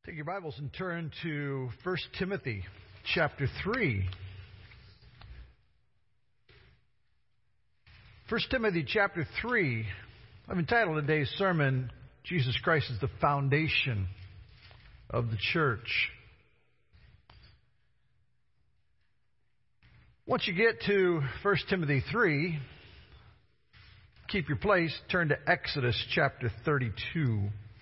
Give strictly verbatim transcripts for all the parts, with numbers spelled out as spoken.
Take your Bibles and turn to First Timothy chapter three. First Timothy chapter three. I've entitled today's sermon, Jesus Christ is the Foundation of the Church. Once you get to First Timothy three, keep your place, turn to Exodus chapter thirty-two.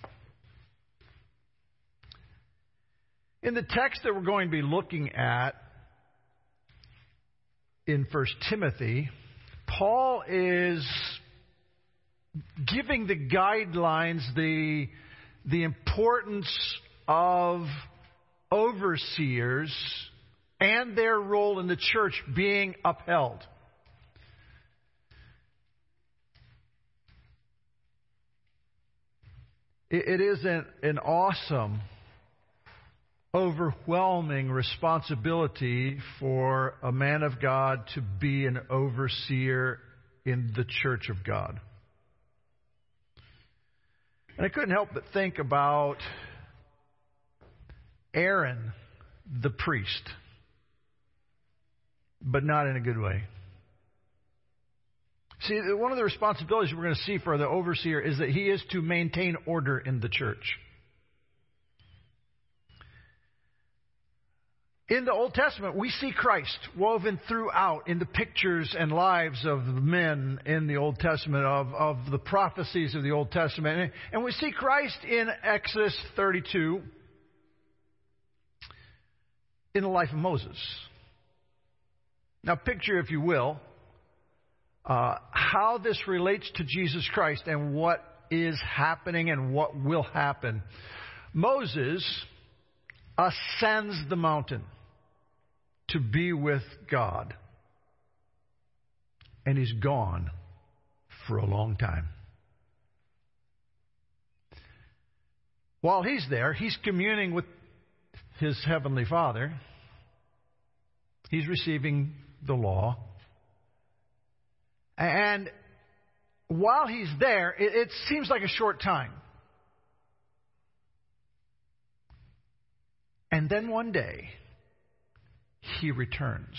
In the text that we're going to be looking at in First Timothy, Paul is giving the guidelines, the, the importance of overseers and their role in the church being upheld. It, it is an, an awesome overwhelming responsibility for a man of God to be an overseer in the church of God. And I couldn't help but think about Aaron, the priest, but not in a good way. See, one of the responsibilities we're going to see for the overseer is that he is to maintain order in the church. In the Old Testament, we see Christ woven throughout in the pictures and lives of the men in the Old Testament, of, of the prophecies of the Old Testament. And we see Christ in Exodus thirty-two in the life of Moses. Now picture, if you will, uh, how this relates to Jesus Christ and what is happening and what will happen. Moses ascends the mountain to be with God. And he's gone for a long time. While he's there, he's communing with his heavenly Father. He's receiving the law. And while he's there, it, it seems like a short time. And then one day, he returns.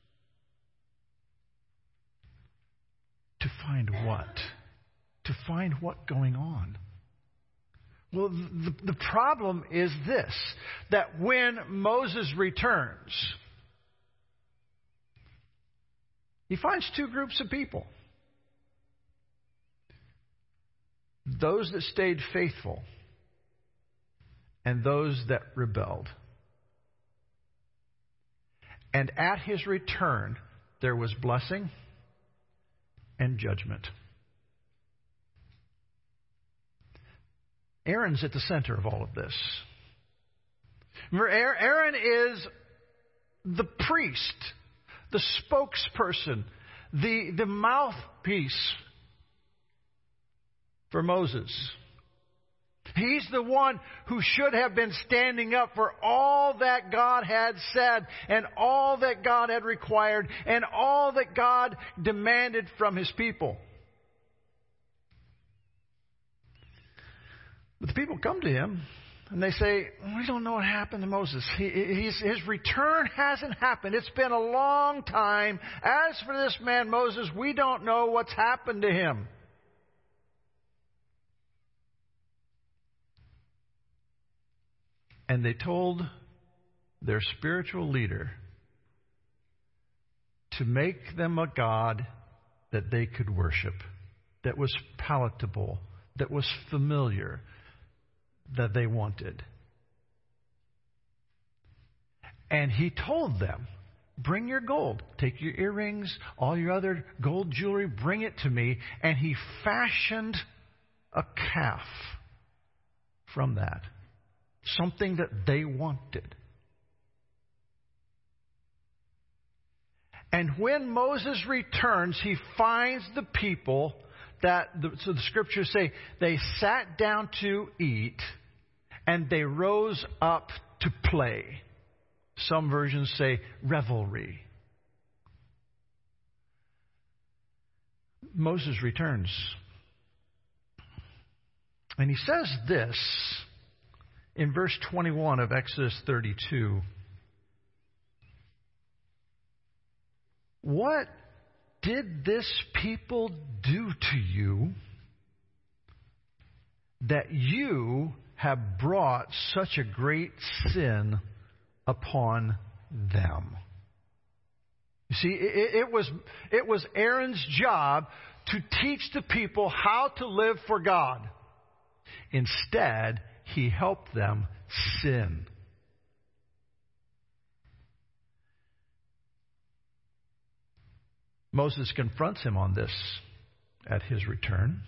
To find what? To find what going on? Well, the, the problem is this, that when Moses returns, he finds two groups of people. Those that stayed faithful and those that rebelled. And at his return, there was blessing and judgment. Aaron's at the center of all of this. Remember, Aaron is the priest, the spokesperson, the, the mouthpiece for Moses. He's the one who should have been standing up for all that God had said and all that God had required and all that God demanded from His people. But the people come to him and they say, we don't know what happened to Moses. He, he's, his return hasn't happened. It's been a long time. As for this man Moses, we don't know what's happened to him. And they told their spiritual leader to make them a God that they could worship, that was palatable, that was familiar, that they wanted. And he told them, bring your gold, take your earrings, all your other gold jewelry, bring it to me. And he fashioned a calf from that. Something that they wanted. And when Moses returns, he finds the people that, the, so the scriptures say, they sat down to eat and they rose up to play. Some versions say revelry. Moses returns. And he says this in verse twenty-one of Exodus thirty-two, what did this people do to you that you have brought such a great sin upon them? You see, it, it was it was Aaron's job to teach the people how to live for God. Instead, he helped them sin. Moses confronts him on this at his return.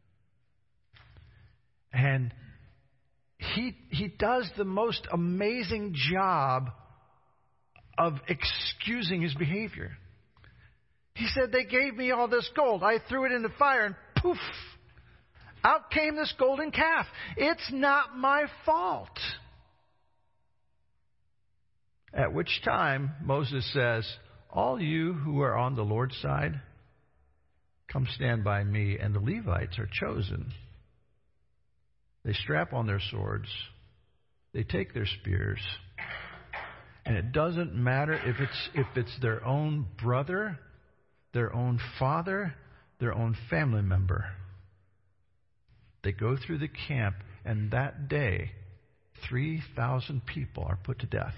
And he, he does the most amazing job of excusing his behavior. He said, they gave me all this gold. I threw it in the fire and poof, out came this golden calf. It's not my fault. At which time Moses says, all you who are on the Lord's side, come stand by me. And the Levites are chosen. They strap on their swords. They take their spears. And it doesn't matter if it's if it's their own brother, their own father, their own family member. They go through the camp, and that day, three thousand people are put to death.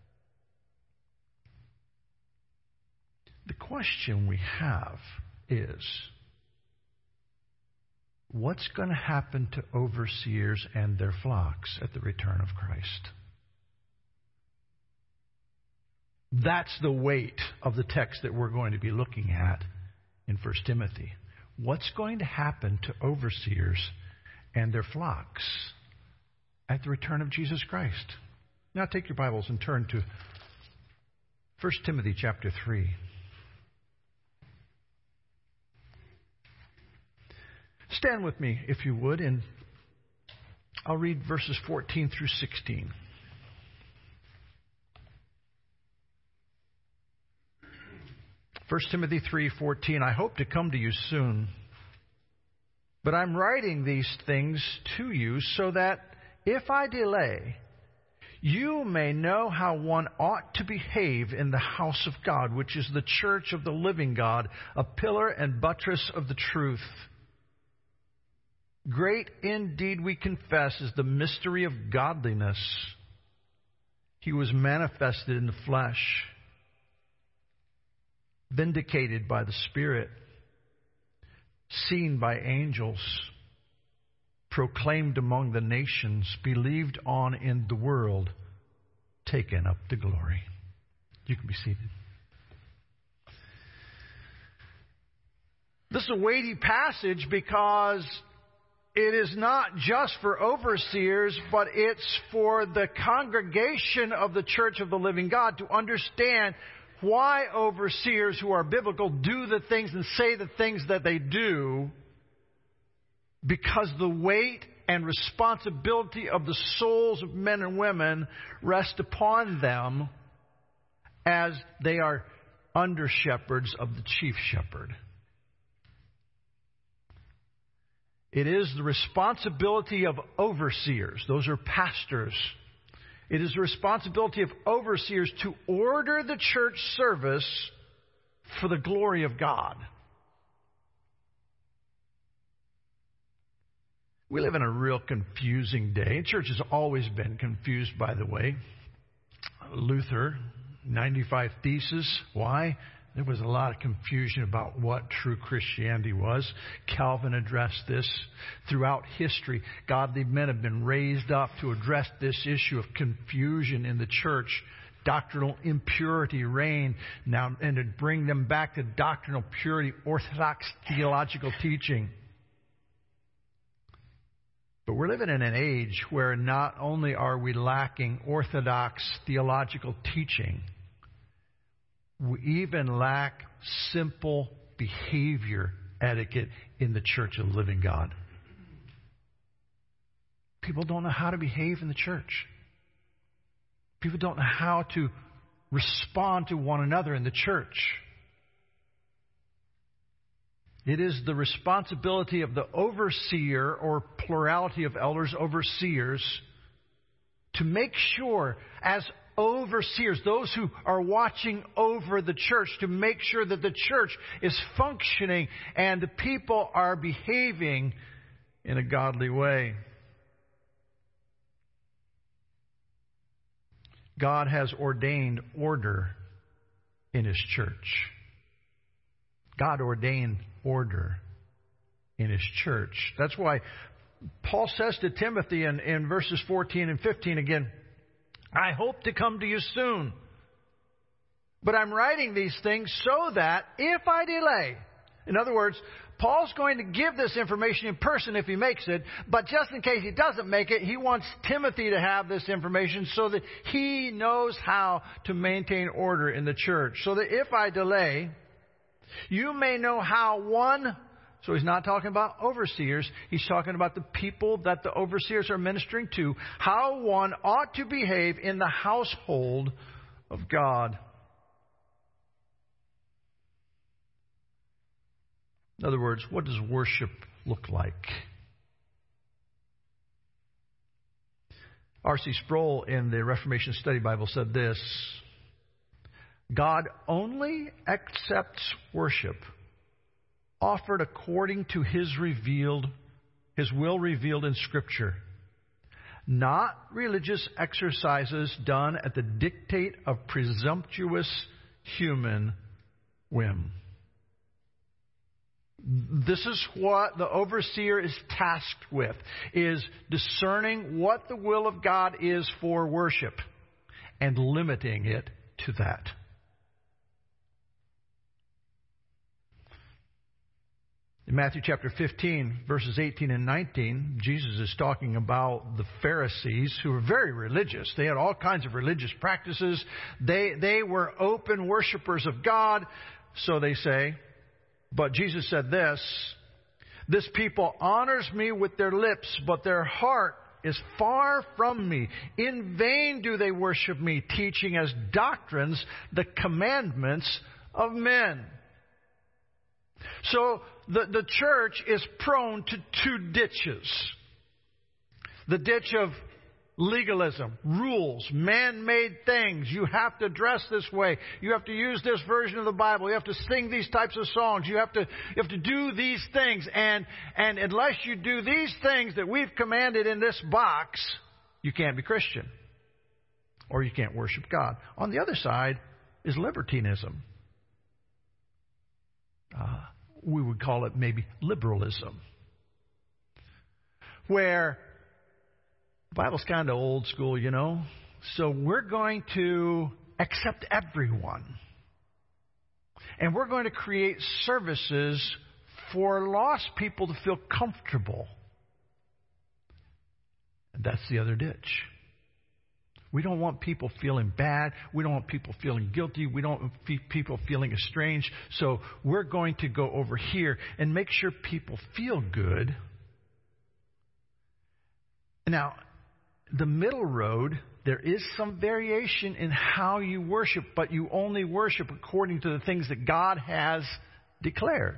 The question we have is, what's going to happen to overseers and their flocks at the return of Christ? That's the weight of the text that we're going to be looking at in First Timothy. What's going to happen to overseers and their flocks at the return of Jesus Christ? Now take your Bibles and turn to First Timothy chapter three. Stand with me, if you would, and I'll read verses fourteen through sixteen. First Timothy three fourteen. I hope to come to you soon, but I'm writing these things to you so that if I delay, you may know how one ought to behave in the house of God, which is the church of the living God, a pillar and buttress of the truth. Great indeed, we confess, is the mystery of godliness. He was manifested in the flesh, vindicated by the Spirit, seen by angels, proclaimed among the nations, believed on in the world, taken up to glory. You can be seated. This is a weighty passage because it is not just for overseers, but it's for the congregation of the church of the living God to understand why overseers who are biblical do the things and say the things that they do, because the weight and responsibility of the souls of men and women rest upon them as they are under shepherds of the chief shepherd. It is the responsibility of overseers. Those are pastors. It is the responsibility of overseers to order the church service for the glory of God. We live in a real confusing day. Church has always been confused, by the way. Luther, ninety-five Theses. Why? There was a lot of confusion about what true Christianity was. Calvin addressed this. Throughout history, godly men have been raised up to address this issue of confusion in the church. Doctrinal impurity reigned now, and to bring them back to doctrinal purity, orthodox theological teaching. But we're living in an age where not only are we lacking orthodox theological teaching, we even lack simple behavior etiquette in the church of the living God. People don't know how to behave in the church. People don't know how to respond to one another in the church. It is the responsibility of the overseer, or plurality of elders, overseers, to make sure, as overseers, those who are watching over the church, to make sure that the church is functioning and the people are behaving in a godly way. God has ordained order in His church. God ordained order in His church. That's why Paul says to Timothy in, in verses fourteen and fifteen again, I hope to come to you soon. But I'm writing these things so that if I delay, in other words, Paul's going to give this information in person if he makes it, but just in case he doesn't make it, he wants Timothy to have this information so that he knows how to maintain order in the church. So that if I delay, you may know how one, so he's not talking about overseers, he's talking about the people that the overseers are ministering to, how one ought to behave in the household of God. In other words, what does worship look like? R C Sproul in the Reformation Study Bible said this: God only accepts worship offered according to His revealed, His will revealed in Scripture, not religious exercises done at the dictate of presumptuous human whim. This is what the overseer is tasked with, is discerning what the will of God is for worship and limiting it to that. In Matthew chapter fifteen, verses eighteen and nineteen, Jesus is talking about the Pharisees, who were very religious. They had all kinds of religious practices. They, they were open worshipers of God, so they say. But Jesus said this: this people honors me with their lips, but their heart is far from me. In vain do they worship me, teaching as doctrines the commandments of men. So the, the church is prone to two ditches. The ditch of legalism, rules, man-made things. You have to dress this way. You have to use this version of the Bible. You have to sing these types of songs. You have to, you have to do these things. And, and unless you do these things that we've commanded in this box, you can't be Christian. Or you can't worship God. On the other side is libertinism. Uh, we would call it maybe liberalism, where the Bible's kind of old school, you know. So we're going to accept everyone. And we're going to create services for lost people to feel comfortable. And that's the other ditch. We don't want people feeling bad. We don't want people feeling guilty. We don't want people feeling estranged. So we're going to go over here and make sure people feel good. Now, the middle road, there is some variation in how you worship, but you only worship according to the things that God has declared.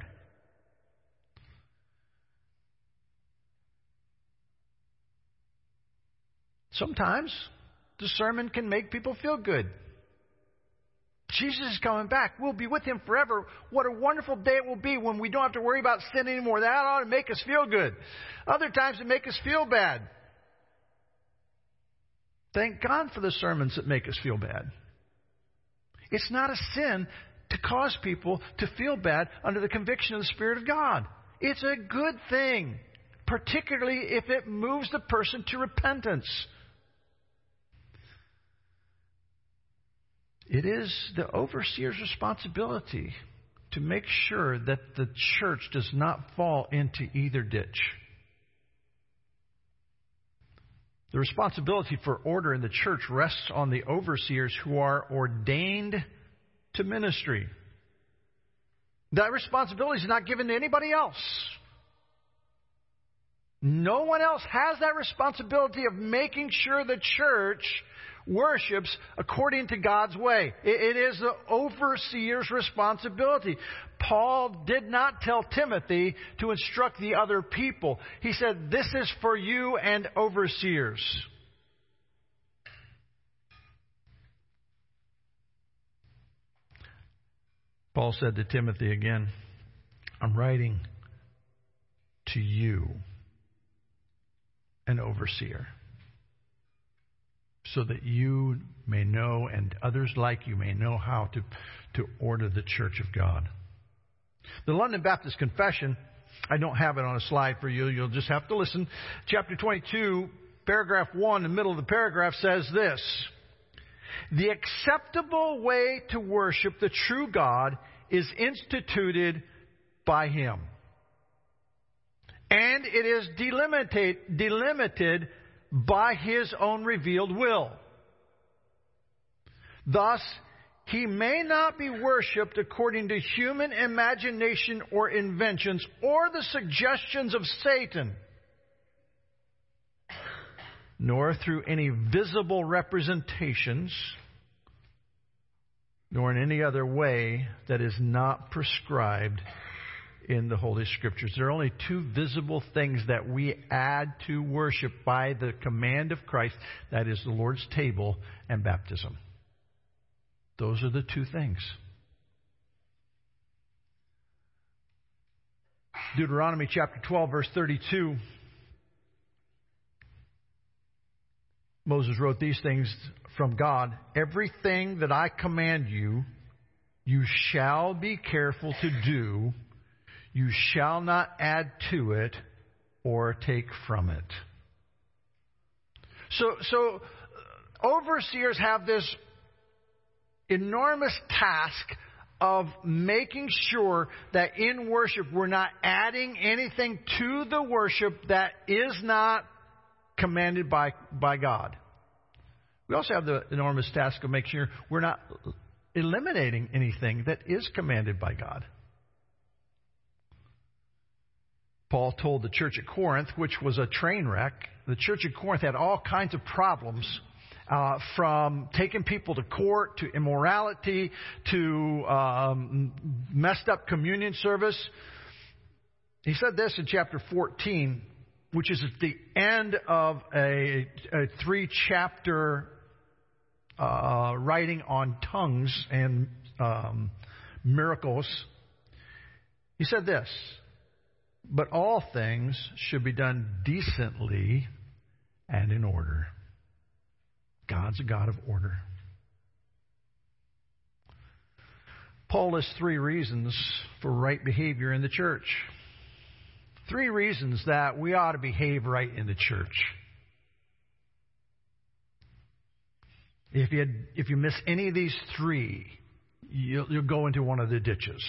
Sometimes the sermon can make people feel good. Jesus is coming back. We'll be with Him forever. What a wonderful day it will be when we don't have to worry about sin anymore. That ought to make us feel good. Other times it make us feel bad. Thank God for the sermons that make us feel bad. It's not a sin to cause people to feel bad under the conviction of the Spirit of God. It's a good thing, particularly if it moves the person to repentance. It is the overseer's responsibility to make sure that the church does not fall into either ditch. The responsibility for order in the church rests on the overseers who are ordained to ministry. That responsibility is not given to anybody else. No one else has that responsibility of making sure the church worships according to God's way. It is the overseer's responsibility. Paul did not tell Timothy to instruct the other people. He said, this is for you and overseers. Paul said to Timothy again, I'm writing to you, an overseer, so that you may know and others like you may know how to, to order the church of God. The London Baptist Confession, I don't have it on a slide for you. You'll just have to listen. Chapter twenty-two, paragraph one, the middle of the paragraph says this: the acceptable way to worship the true God is instituted by Him. And it is delimited, delimited by His own revealed will. Thus, He may not be worshipped according to human imagination or inventions or the suggestions of Satan, nor through any visible representations, nor in any other way that is not prescribed in the Holy Scriptures. There are only two visible things that we add to worship by the command of Christ. That is the Lord's table and baptism. Those are the two things. Deuteronomy chapter twelve, verse thirty-two. Moses wrote these things from God. Everything that I command you, you shall be careful to do. You shall not add to it or take from it. So, so overseers have this enormous task of making sure that in worship we're not adding anything to the worship that is not commanded by, by God. We also have the enormous task of making sure we're not eliminating anything that is commanded by God. Paul told the church at Corinth, which was a train wreck, the church at Corinth had all kinds of problems, uh, from taking people to court, to immorality, to um, messed up communion service. He said this in chapter fourteen, which is at the end of a, a three-chapter uh, writing on tongues and um, miracles. He said this: but all things should be done decently and in order. God's a God of order. Paul lists three reasons for right behavior in the church. Three reasons that we ought to behave right in the church. If you, if you miss any of these three, you'll, you'll go into one of the ditches.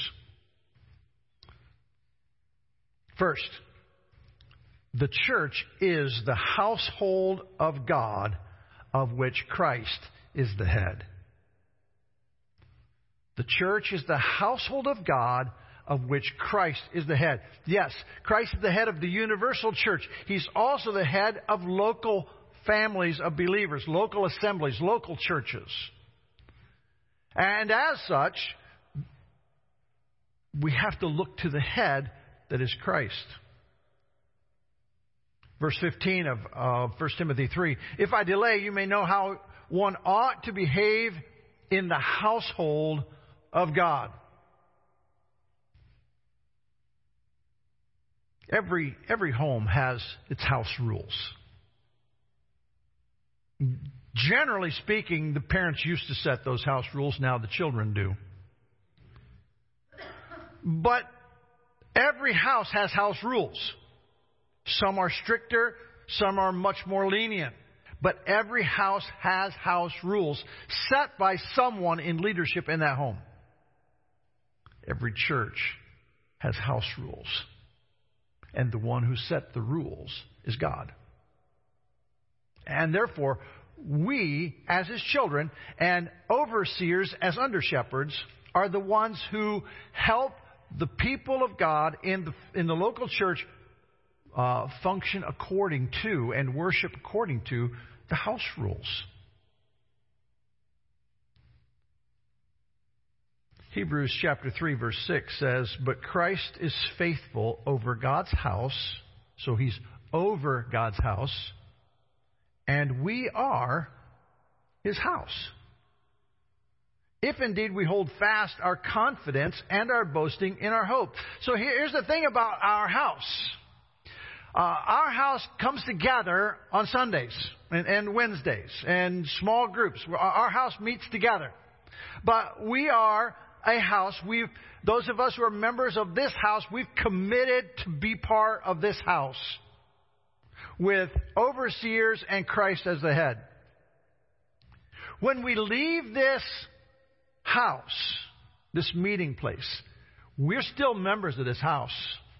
First, the church is the household of God of which Christ is the head. The church is the household of God of which Christ is the head. Yes, Christ is the head of the universal church. He's also the head of local families of believers, local assemblies, local churches. And as such, we have to look to the head that is Christ. Verse fifteen of uh, First Timothy three. If I delay, you may know how one ought to behave in the household of God. Every, every home has its house rules. Generally speaking, the parents used to set those house rules. Now the children do. But every house has house rules. Some are stricter, some are much more lenient. But every house has house rules set by someone in leadership in that home. Every church has house rules. And the one who set the rules is God. And therefore, we, as His children, and overseers as under-shepherds, are the ones who help the people of God in the, in the local church uh, function according to and worship according to the house rules. Hebrews chapter three verse six says, but Christ is faithful over God's house, so He's over God's house, and we are His house. if indeed we hold fast our confidence and our boasting in our hope. So here's the thing about our house. Uh, our house comes together on Sundays and, and Wednesdays and small groups. Our house meets together. But we are a house. We've, those of us who are members of this house, we've committed to be part of this house with overseers and Christ as the head. When we leave this house, this meeting place, we're still members of this house.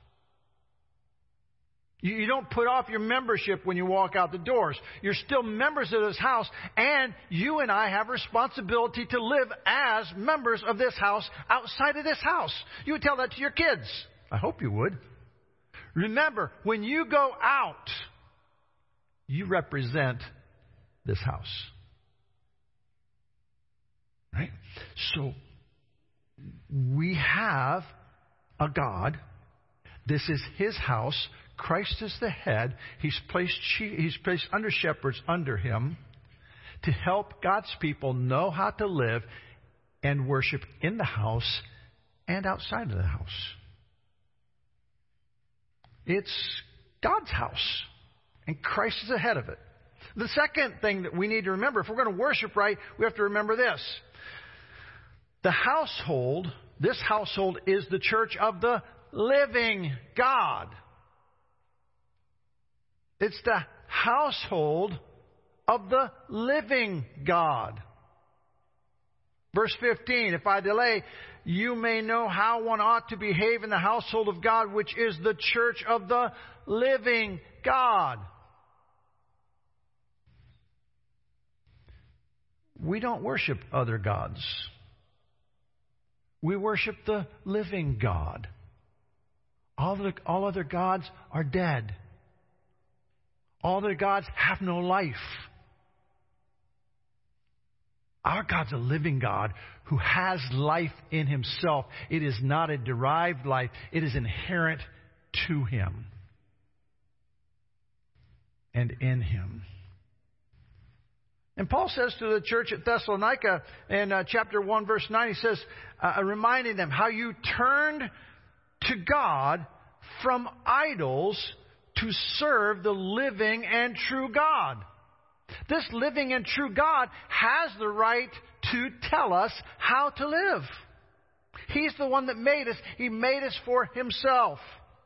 You, you don't put off your membership when you walk out the doors. You're still members of this house, and you and I have responsibility to live as members of this house outside of this house. You would tell that to your kids. I hope you would. Remember, when you go out, you represent this house. Right? So, we have a God. This is His house. Christ is the head. He's placed, he's placed under shepherds under Him to help God's people know how to live and worship in the house and outside of the house. It's God's house, and Christ is the head of it. The second thing that we need to remember, if we're going to worship right, we have to remember this. The household, this household is the church of the living God. It's the household of the living God. Verse fifteen, if I delay, you may know how one ought to behave in the household of God, which is the church of the living God. We don't worship other gods. We worship the living God. All, the, all other gods are dead. All other gods have no life. Our God's a living God who has life in Himself. It is not a derived life. It is inherent to Him and in Him. And Paul says to the church at Thessalonica in uh, chapter one, verse nine, he says, uh, reminding them how you turned to God from idols to serve the living and true God. This living and true God has the right to tell us how to live. He's the one that made us. He made us for Himself.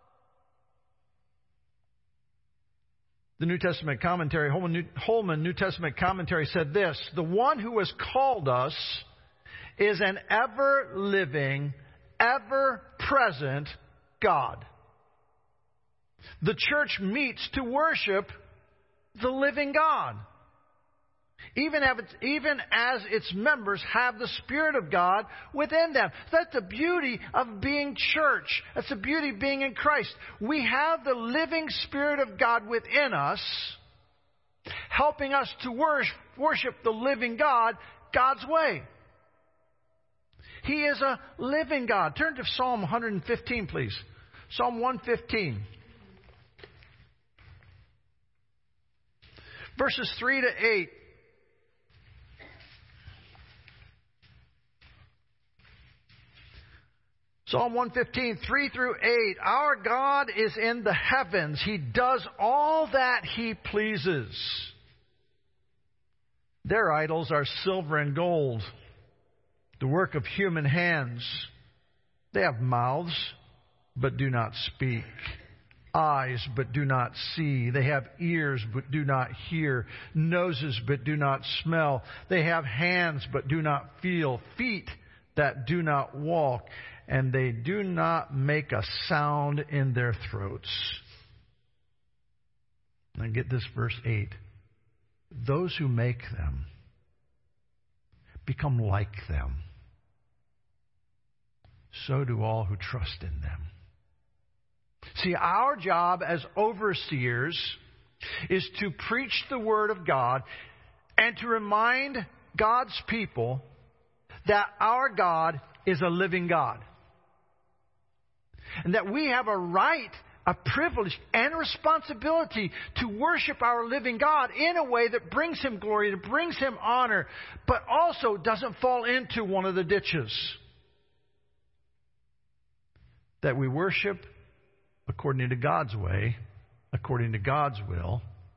The New Testament commentary, Holman New, Holman New Testament commentary said this: the one who has called us is an ever-living, ever-present God. The church meets to worship the living God. Even as, even as its members have the Spirit of God within them. That's the beauty of being church. That's the beauty of being in Christ. We have the living Spirit of God within us, helping us to worship, worship the living God God's way. He is a living God. Turn to Psalm one fifteen, please. Psalm one fifteen. Verses three to eight. Psalm one fifteen, three through eight. Our God is in the heavens. He does all that He pleases. Their idols are silver and gold, the work of human hands. They have mouths, but do not speak. Eyes, but do not see. They have ears, but do not hear. Noses, but do not smell. They have hands, but do not feel. Feet that do not walk. And they do not make a sound in their throats. Now get this, verse eight. Those who make them become like them. So do all who trust in them. See, our job as overseers is to preach the Word of God and to remind God's people that our God is a living God. And that we have a right a privilege and a responsibility to worship our living God in a way that brings Him glory, that brings Him honor, but also doesn't fall into one of the ditches. That we worship according to God's way, according to God's will,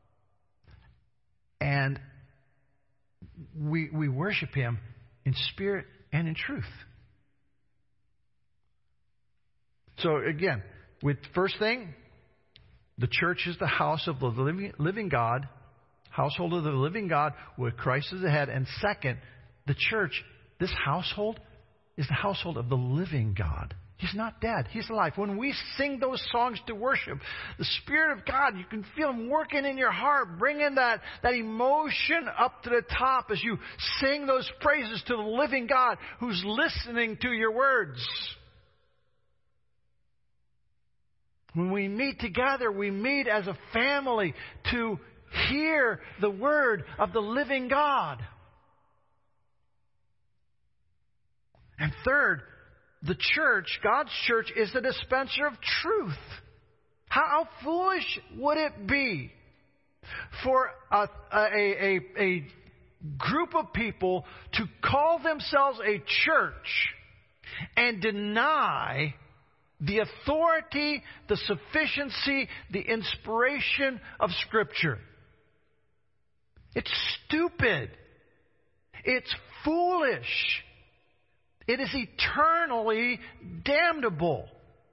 and we, we worship Him in spirit and in truth. So again, with first thing, the church is the house of the living, living God, household of the living God with Christ as the head. And second, the church, this household, is the household of the living God. He's not dead. He's alive. When we sing those songs to worship, the Spirit of God, you can feel Him working in your heart, bringing that, that emotion up to the top as you sing those praises to the living God who's listening to your words. When we meet together, we meet as a family to hear the word of the living God. And third, the church, God's church, is the dispenser of truth. How, how foolish would it be for a, a, a, a group of people to call themselves a church and deny the authority, the sufficiency, the inspiration of Scripture? It's stupid. It's foolish. It is eternally damnable.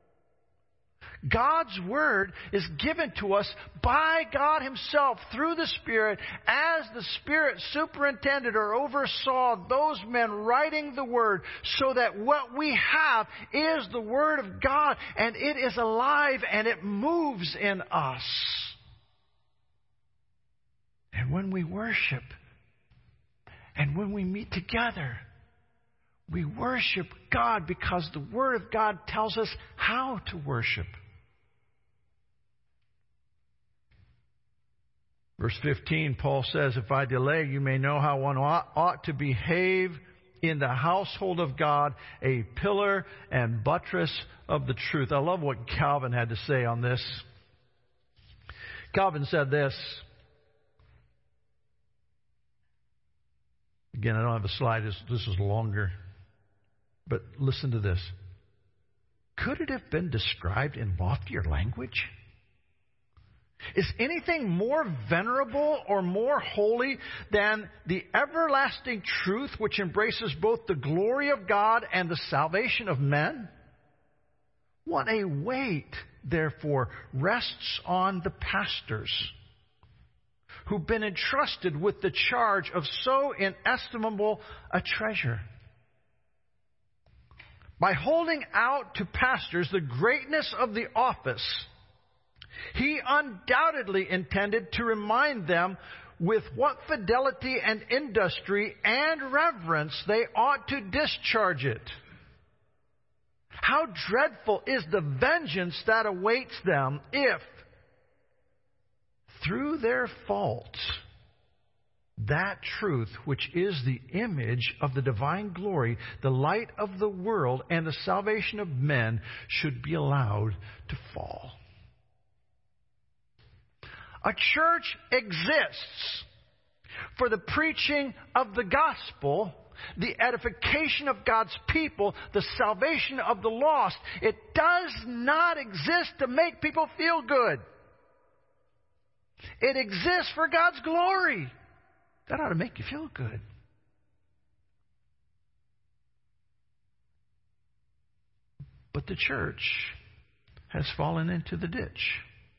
God's Word is given to us by God Himself through the Spirit as the Spirit superintended or oversaw those men writing the Word, so that what we have is the Word of God, and it is alive and it moves in us. And when we worship and when we meet together, we worship God because the Word of God tells us how to worship. Verse fifteen, Paul says, if I delay, you may know how one ought, ought to behave in the household of God, a pillar and buttress of the truth. I love what Calvin had to say on this. Calvin said this. Again, I don't have a slide. This, this is longer. But listen to this. Could it have been described in loftier language? Is anything more venerable or more holy than the everlasting truth which embraces both the glory of God and the salvation of men? What a weight, therefore, rests on the pastors who've been entrusted with the charge of so inestimable a treasure. By holding out to pastors the greatness of the office, he undoubtedly intended to remind them with what fidelity and industry and reverence they ought to discharge it. How dreadful is the vengeance that awaits them if, through their faults, that truth, which is the image of the divine glory, the light of the world, and the salvation of men, should be allowed to fall. A church exists for the preaching of the gospel, the edification of God's people, the salvation of the lost. It does not exist to make people feel good. It exists for God's glory. That ought to make you feel good. But the church has fallen into the ditch,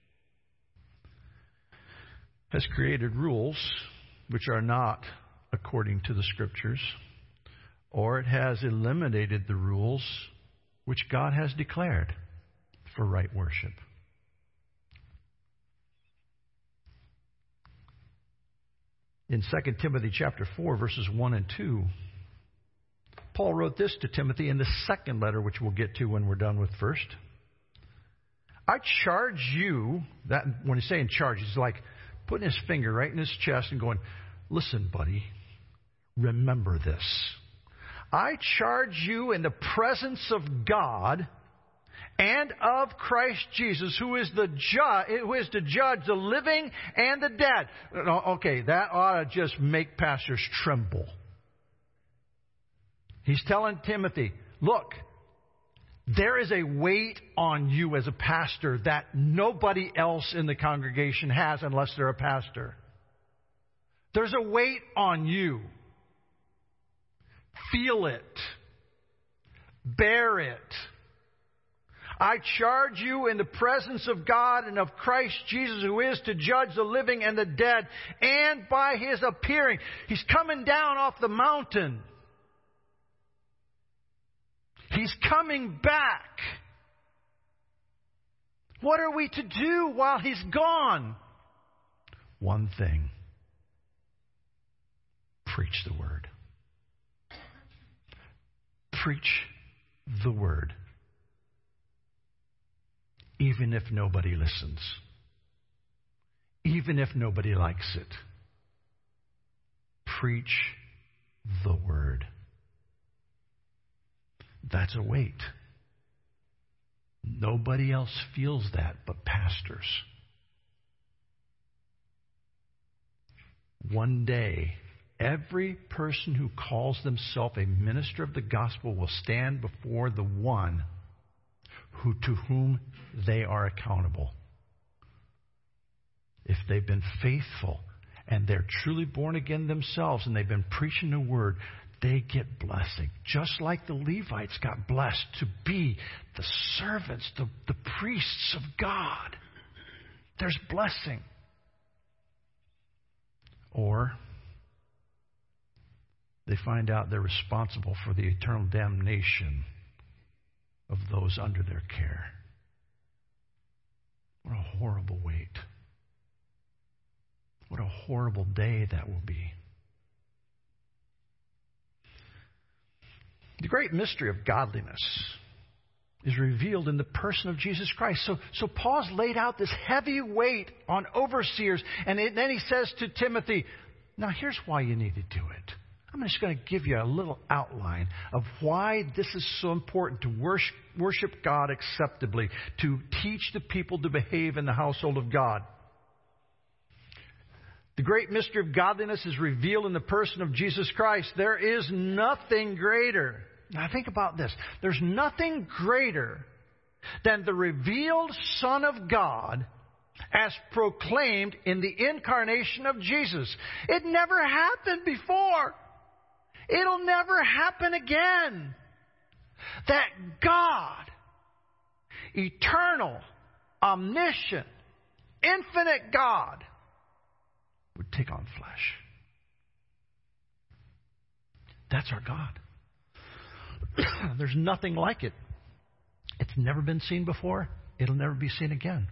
has created rules which are not according to the Scriptures, or it has eliminated the rules which God has declared for right worship. In Second Timothy chapter four, verses one and two, Paul wrote this to Timothy in the second letter, which we'll get to when we're done with first. I charge you, that when he's saying charge, he's like putting his finger right in his chest and going, listen, buddy, remember this. I charge you in the presence of God and of Christ Jesus, who is the ju- who is to judge the living and the dead. Okay, that ought to just make pastors tremble. He's telling Timothy, look, there is a weight on you as a pastor that nobody else in the congregation has unless they're a pastor. There's a weight on you. Feel it. Bear it. I charge you in the presence of God and of Christ Jesus, who is to judge the living and the dead, and by His appearing. He's coming down off the mountain. He's coming back. What are we to do while He's gone? One thing. Preach the Word. Preach the Word. Even if nobody listens. Even if nobody likes it. Preach the Word. That's a weight. Nobody else feels that but pastors. One day, every person who calls themselves a minister of the gospel will stand before the one who to whom they are accountable. If they've been faithful and they're truly born again themselves and they've been preaching the word, they get blessing. Just like the Levites got blessed to be the servants, the, the priests of God. There's blessing. Or they find out they're responsible for the eternal damnation of those under their care. What a horrible weight. What a horrible day that will be. The great mystery of godliness is revealed in the person of Jesus Christ. So, so Paul's laid out this heavy weight on overseers, and it, then he says to Timothy, now here's why you need to do it. I'm just going to give you a little outline of why this is so important to worship, worship God acceptably, to teach the people to behave in the household of God. The great mystery of godliness is revealed in the person of Jesus Christ. There is nothing greater. Now think about this. There's nothing greater than the revealed Son of God as proclaimed in the incarnation of Jesus. It never happened before. It'll never happen again. That God, eternal, omniscient, infinite God, would take on flesh. That's our God. There's nothing like it. It's never been seen before. It'll never be seen again.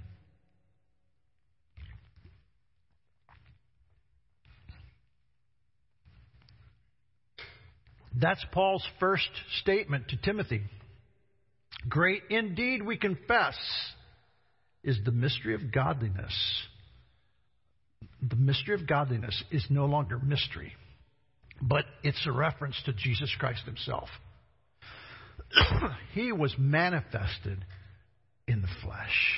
That's Paul's first statement to Timothy. Great indeed, we confess, is the mystery of godliness. The mystery of godliness is no longer mystery, but it's a reference to Jesus Christ Himself. He was manifested in the flesh.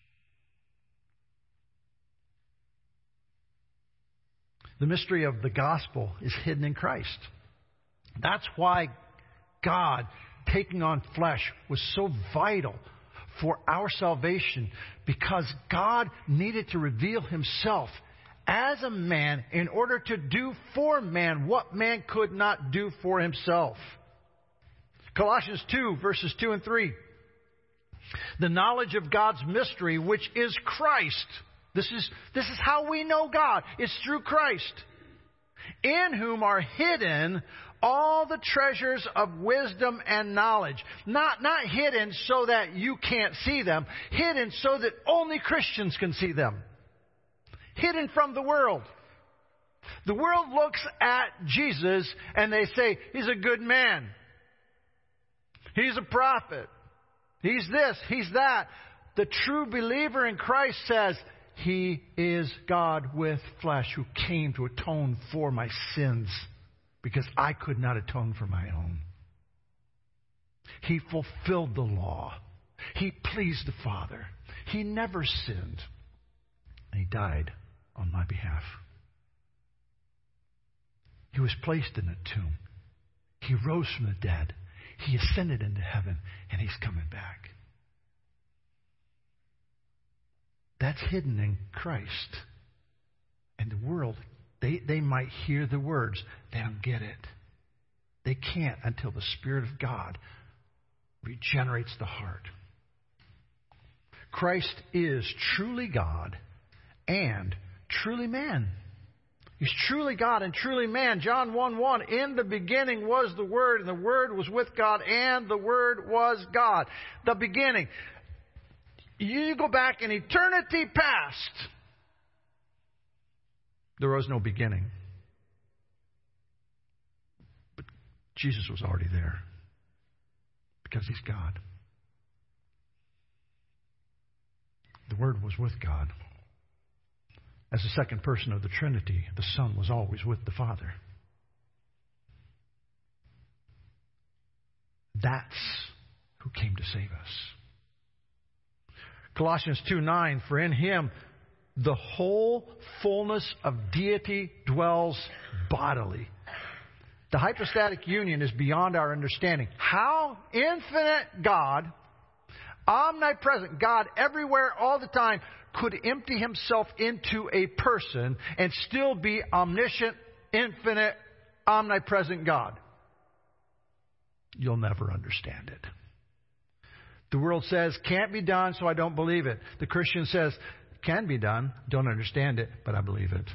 The mystery of the gospel is hidden in Christ. That's why God taking on flesh was so vital for our salvation, because God needed to reveal Himself as a man in order to do for man what man could not do for himself. Colossians two, verses two and three. The knowledge of God's mystery, which is Christ. This is, this is how we know God. It's through Christ. In whom are hidden all the treasures of wisdom and knowledge. Not, not hidden so that you can't see them. Hidden so that only Christians can see them. Hidden from the world. The world looks at Jesus and they say, He's a good man. He's a prophet. He's this, He's that. The true believer in Christ says, He is God with flesh who came to atone for my sins because I could not atone for my own. He fulfilled the law. He pleased the Father. He never sinned. And He died on my behalf. He was placed in a tomb. He rose from the dead. He ascended into heaven, and He's coming back. That's hidden in Christ. And the world, they, they might hear the words. They don't get it. They can't until the Spirit of God regenerates the heart. Christ is truly God and truly man. He's truly God and truly man. John one one, in the beginning was the Word, and the Word was with God, and the Word was God. The beginning. You go back in eternity past. There was no beginning. But Jesus was already there. Because He's God. The Word was with God. As the second person of the Trinity, the Son was always with the Father. That's who came to save us. Colossians two nine, for in Him the whole fullness of deity dwells bodily. The hypostatic union is beyond our understanding. How infinite God, omnipresent God everywhere all the time, could empty Himself into a person and still be omniscient, infinite, omnipresent God. You'll never understand it. The world says, can't be done, so I don't believe it. The Christian says, can be done, don't understand it, but I believe it.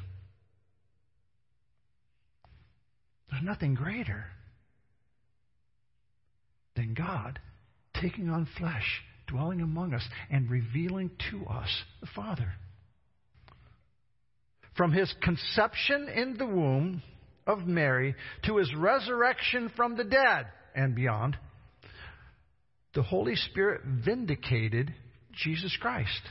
There's nothing greater than God taking on flesh, dwelling among us, and revealing to us the Father. From His conception in the womb of Mary to His resurrection from the dead and beyond, the Holy Spirit vindicated Jesus Christ.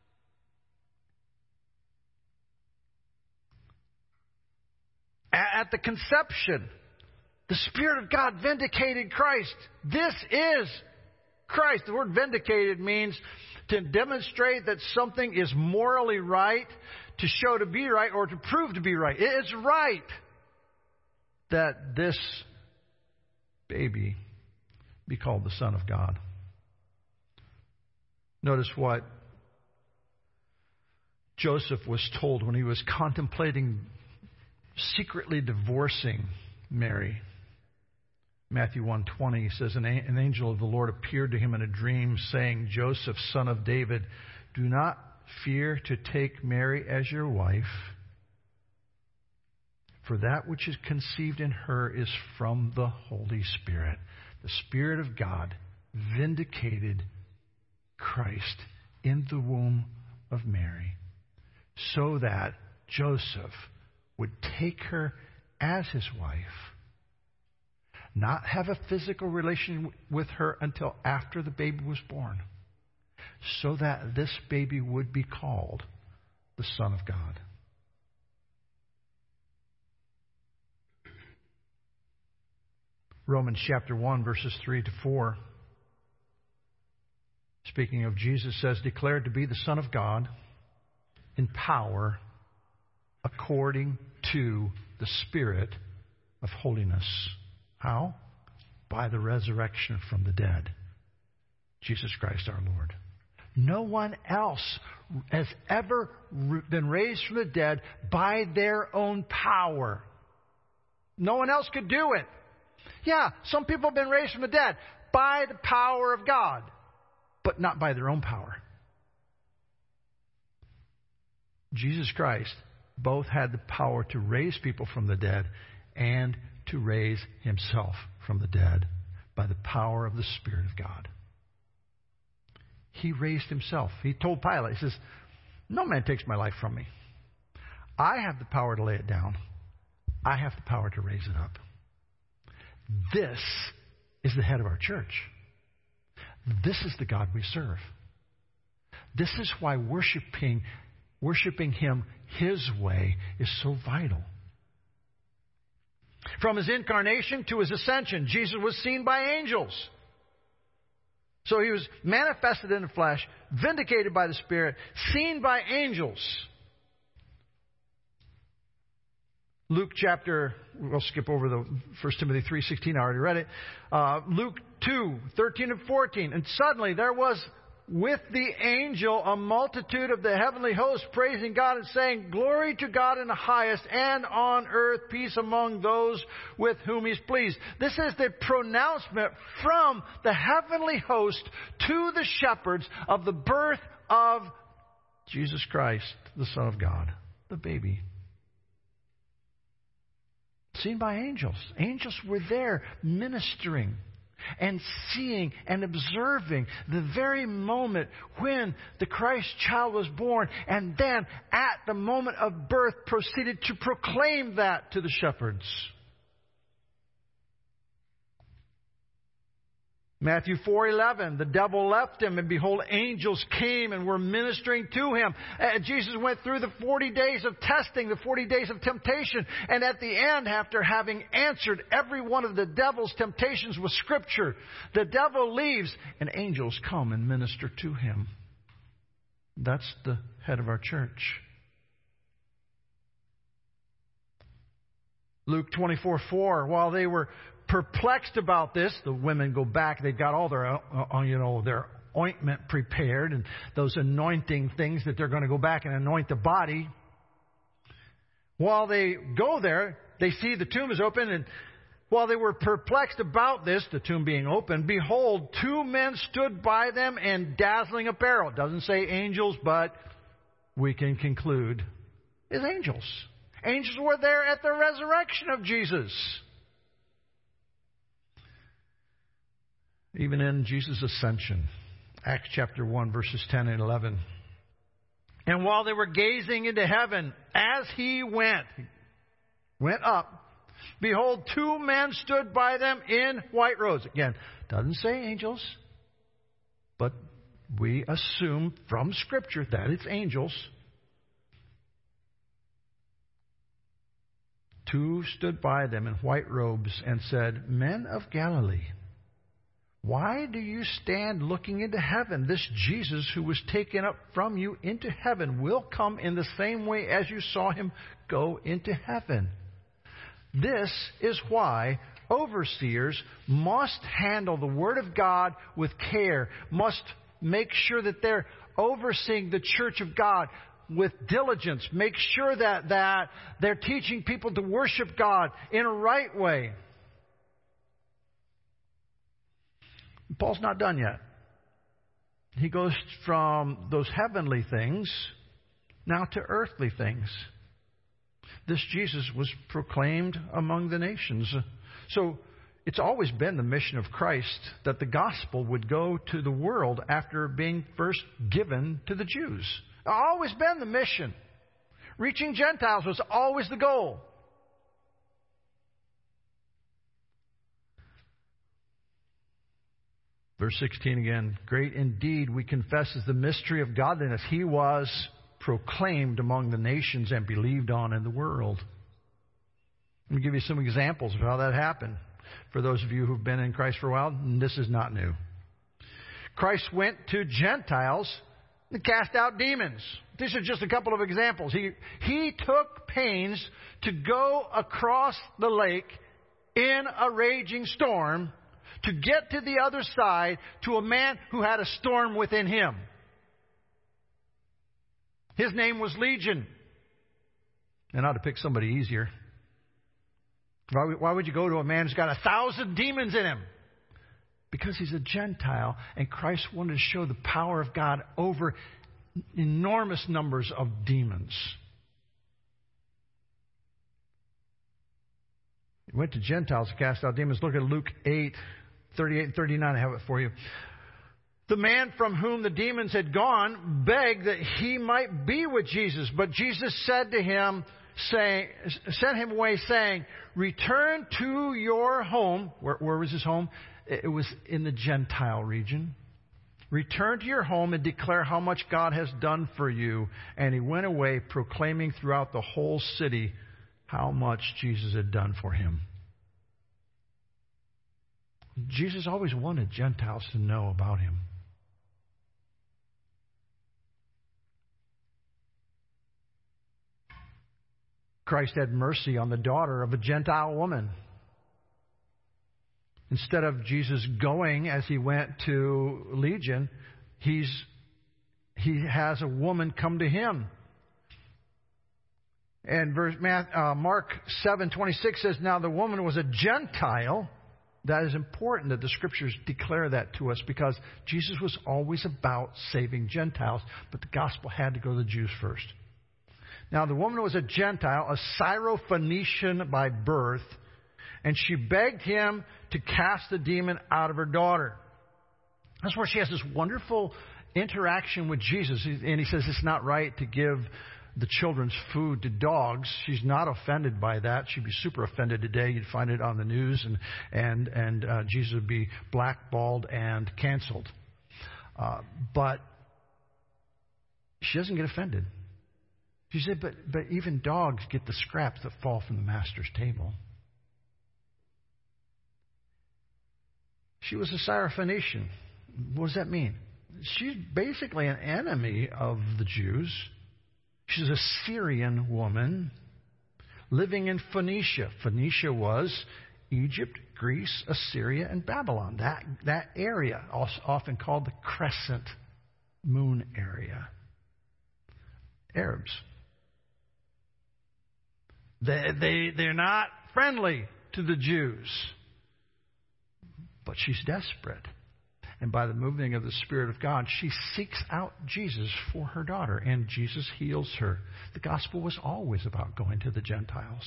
At the conception, the Spirit of God vindicated Christ. This is Christ. The word vindicated means to demonstrate that something is morally right, to show to be right, or to prove to be right. It's right that this baby be called the Son of God. Notice what Joseph was told when he was contemplating secretly divorcing Mary. Matthew one twenty says, an angel of the Lord appeared to him in a dream, saying, Joseph, son of David, do not fear to take Mary as your wife, for that which is conceived in her is from the Holy Spirit. The Spirit of God vindicated Christ in the womb of Mary, so that Joseph would take her as his wife, not have a physical relation with her until after the baby was born, so that this baby would be called the Son of God. Romans chapter one, verses three to four, speaking of Jesus, says, declared to be the Son of God in power according to the Spirit of holiness. How? By the resurrection from the dead. Jesus Christ our Lord. No one else has ever been raised from the dead by their own power. No one else could do it. Yeah, some people have been raised from the dead by the power of God, but not by their own power. Jesus Christ both had the power to raise people from the dead and to raise Himself from the dead by the power of the Spirit of God. He raised Himself. He told Pilate, He says, no man takes my life from me. I have the power to lay it down. I have the power to raise it up. This is the head of our church. This is the God we serve. This is why worshiping, worshiping Him His way is so vital. From His incarnation to His ascension, Jesus was seen by angels. So he was manifested in the flesh, vindicated by the Spirit, seen by angels. Luke chapter, we'll skip over the First Timothy three sixteen, I already read it. Uh, Luke two thirteen and fourteen. And suddenly there was with the angel a multitude of the heavenly host praising God and saying, Glory to God in the highest, and on earth peace among those with whom He's pleased. This is the pronouncement from the heavenly host to the shepherds of the birth of Jesus Christ, the Son of God, the baby. Seen by angels. Angels were there ministering and seeing and observing the very moment when the Christ child was born, and then at the moment of birth proceeded to proclaim that to the shepherds. Matthew four eleven, the devil left him, and behold, angels came and were ministering to him. Uh, Jesus went through the forty days of testing, the forty days of temptation, and at the end, after having answered every one of the devil's temptations with Scripture, the devil leaves, and angels come and minister to him. That's the head of our church. Luke twenty-four four, while they were perplexed about this, the women go back. They've got all their, uh, you know, their ointment prepared and those anointing things that they're going to go back and anoint the body. While they go there, they see the tomb is open, and while they were perplexed about this, the tomb being open, behold, two men stood by them in dazzling apparel. It doesn't say angels, but we can conclude it's angels. Angels were there at the resurrection of Jesus. Even in Jesus' ascension, Acts chapter one, verses ten and eleven. And while they were gazing into heaven, as he went, went up, behold, two men stood by them in white robes. Again, doesn't say angels, but we assume from Scripture that it's angels. Two stood by them in white robes and said, Men of Galilee, why do you stand looking into heaven? This Jesus who was taken up from you into heaven will come in the same way as you saw him go into heaven. This is why overseers must handle the Word of God with care, must make sure that they're overseeing the church of God with diligence, make sure that, that they're teaching people to worship God in a right way. Paul's not done yet. He goes from those heavenly things now to earthly things. This Jesus was proclaimed among the nations. So it's always been the mission of Christ that the gospel would go to the world after being first given to the Jews. It's always been the mission. Reaching Gentiles was always the goal. Verse sixteen again, great indeed, we confess, is the mystery of godliness. He was proclaimed among the nations and believed on in the world. Let me give you some examples of how that happened. For those of you who've been in Christ for a while, this is not new. Christ went to Gentiles and cast out demons. These are just a couple of examples. He, he took pains to go across the lake in a raging storm to get to the other side to a man who had a storm within him. His name was Legion. And I ought to pick somebody easier. Why, why would you go to a man who's got a thousand demons in him? Because he's a Gentile, and Christ wanted to show the power of God over enormous numbers of demons. He went to Gentiles to cast out demons. Look at Luke eight, thirty-eight and thirty-nine. I have it for you. The man from whom the demons had gone begged that he might be with Jesus. But Jesus said to him, saying, sent him away saying, return to your home. Where, where was his home? It was in the Gentile region. Return to your home and declare how much God has done for you. And he went away proclaiming throughout the whole city how much Jesus had done for him. Jesus always wanted Gentiles to know about him. Christ had mercy on the daughter of a Gentile woman. Instead of Jesus going as he went to Legion, he's, he has a woman come to him. And verse, uh, Mark seven twenty-six says, now the woman was a Gentile. That is important that the Scriptures declare that to us, because Jesus was always about saving Gentiles, but the gospel had to go to the Jews first. Now the woman was a Gentile, a Syrophoenician by birth, and she begged him to cast the demon out of her daughter. That's where she has this wonderful interaction with Jesus. And he says it's not right to give the children's food to dogs. She's not offended by that. She'd be super offended today. You'd find it on the news, and and and uh, Jesus would be blackballed and canceled. Uh, but she doesn't get offended. She said, but but even dogs get the scraps that fall from the master's table. She was a Syrophoenician. What does that mean? She's basically an enemy of the Jews. She's a Syrian woman living in Phoenicia. Phoenicia was Egypt, Greece, Assyria, and Babylon. That, that area, also often called the Crescent Moon area. Arabs. They, they, they're not friendly to the Jews. But she's desperate. And by the moving of the Spirit of God, she seeks out Jesus for her daughter, and Jesus heals her. The gospel was always about going to the Gentiles.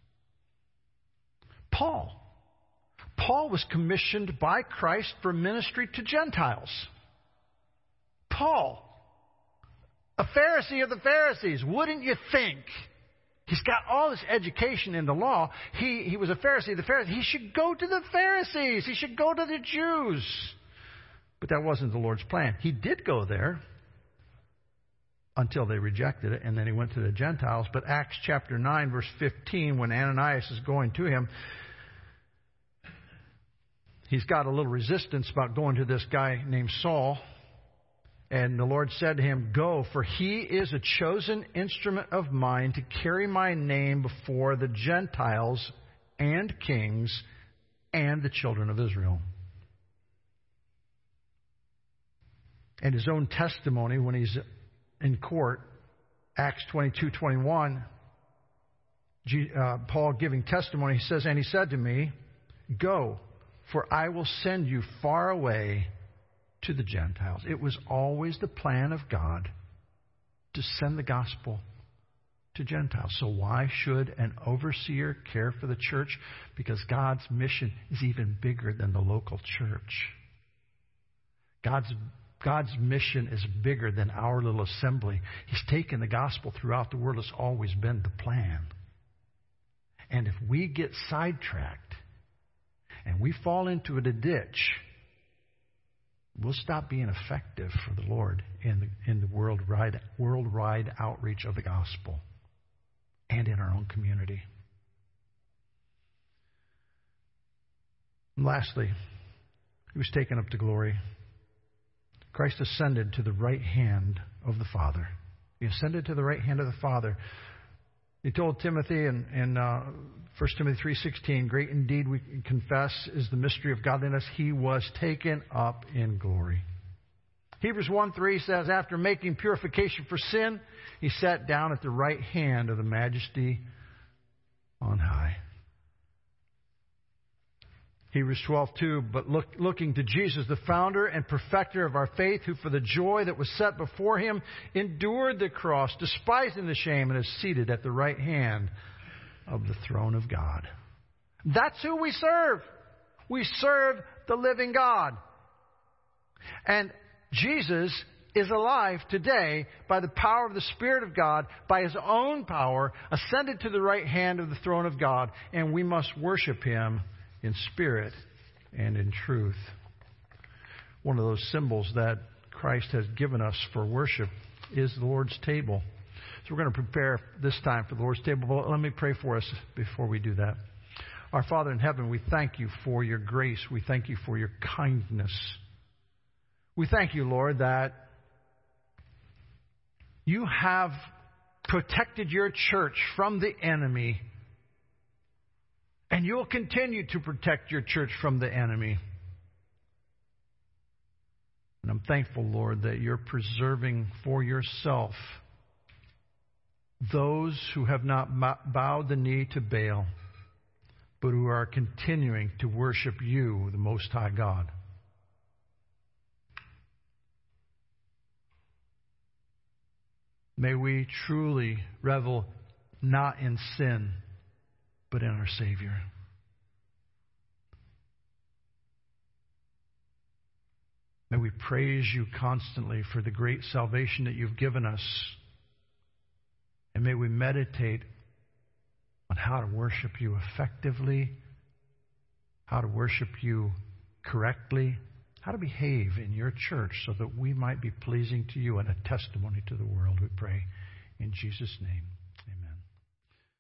Paul. Paul was commissioned by Christ for ministry to Gentiles. Paul, a Pharisee of the Pharisees, wouldn't you think? He's got all this education in the law. He, he was a Pharisee of the Pharisees. He should go to the Pharisees. He should go to the Jews. But that wasn't the Lord's plan. He did go there until they rejected it, and then he went to the Gentiles. But Acts chapter nine, verse fifteen, when Ananias is going to him, he's got a little resistance about going to this guy named Saul. And the Lord said to him, go, for he is a chosen instrument of mine to carry my name before the Gentiles and kings and the children of Israel. And his own testimony when he's in court, Acts twenty-two twenty-one, uh, Paul giving testimony, he says, and he said to me, go, for I will send you far away to the Gentiles. It was always the plan of God to send the gospel to Gentiles. So why should an overseer care for the church? Because God's mission is even bigger than the local church. God's God's mission is bigger than our little assembly. He's taken the gospel throughout the world. It's always been the plan. And if we get sidetracked and we fall into a ditch, we'll stop being effective for the Lord in the, in the worldwide, worldwide outreach of the gospel and in our own community. And lastly, he was taken up to glory. Christ ascended to the right hand of the Father. He ascended to the right hand of the Father. He told Timothy in, in uh, First Timothy three sixteen, great indeed we confess is the mystery of godliness. He was taken up in glory. Hebrews one three says, after making purification for sin, he sat down at the right hand of the Majesty on high. Hebrews twelve two, but look, looking to Jesus, the founder and perfecter of our faith, who for the joy that was set before him endured the cross, despising the shame, and is seated at the right hand of the throne of God. That's who we serve. We serve the living God. And Jesus is alive today by the power of the Spirit of God, by His own power, ascended to the right hand of the throne of God, and we must worship Him in spirit and in truth. One of those symbols that Christ has given us for worship is the Lord's table. So we're going to prepare this time for the Lord's table. But let me pray for us before we do that. Our Father in heaven, we thank you for your grace. We thank you for your kindness. We thank you, Lord, that you have protected your church from the enemy, and you'll continue to protect your church from the enemy. And I'm thankful, Lord, that you're preserving for yourself those who have not bowed the knee to Baal, but who are continuing to worship you, the Most High God. May we truly revel not in sin, but in our Savior. May we praise you constantly for the great salvation that you've given us. And may we meditate on how to worship you effectively, how to worship you correctly, how to behave in your church so that we might be pleasing to you and a testimony to the world, we pray in Jesus' name.